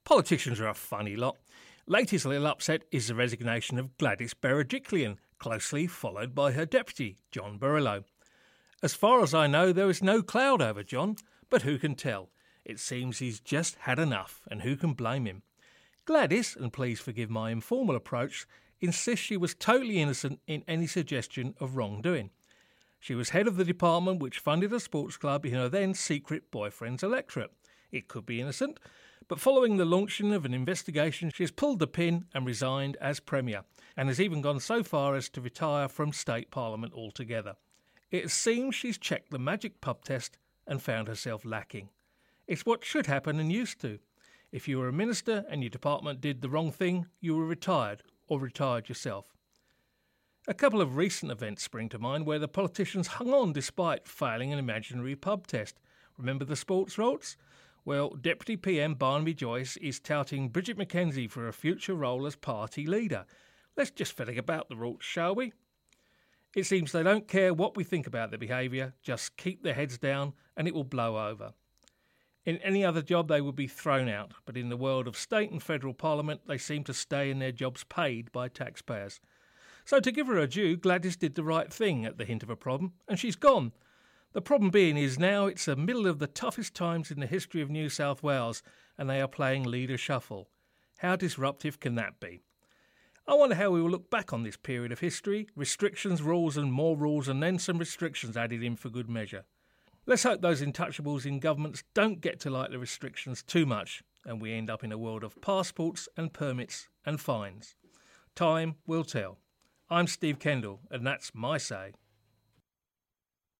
Politicians are a funny lot. Latest little upset is the resignation of Gladys Berejiklian, closely followed by her deputy, John Borrello. As far as I know, there is no cloud over John, but who can tell? It seems he's just had enough, and who can blame him? Gladys, and please forgive my informal approach, insists she was totally innocent in any suggestion of wrongdoing. She was head of the department which funded a sports club in her then secret boyfriend's electorate. It could be innocent, but following the launching of an investigation, she has pulled the pin and resigned as Premier, and has even gone so far as to retire from State Parliament altogether. It seems she's checked the magic pub test and found herself lacking. It's what should happen and used to. If you were a minister and your department did the wrong thing, you were retired or retired yourself. A couple of recent events spring to mind where the politicians hung on despite failing an imaginary pub test. Remember the sports riots? Well, Deputy PM Barnaby Joyce is touting Bridget McKenzie for a future role as party leader. Let's just forget about the riots, shall we? It seems they don't care what we think about their behaviour, just keep their heads down and it will blow over. In any other job they would be thrown out, but in the world of state and federal parliament they seem to stay in their jobs paid by taxpayers. So to give her her due, Gladys did the right thing at the hint of a problem, and she's gone. The problem being is now it's the middle of the toughest times in the history of New South Wales and they are playing leader shuffle. How disruptive can that be? I wonder how we will look back on this period of history, restrictions, rules and more rules and then some restrictions added in for good measure. Let's hope those intouchables in governments don't get to like the restrictions too much and we end up in a world of passports and permits and fines. Time will tell. I'm Steve Kendall and that's my say.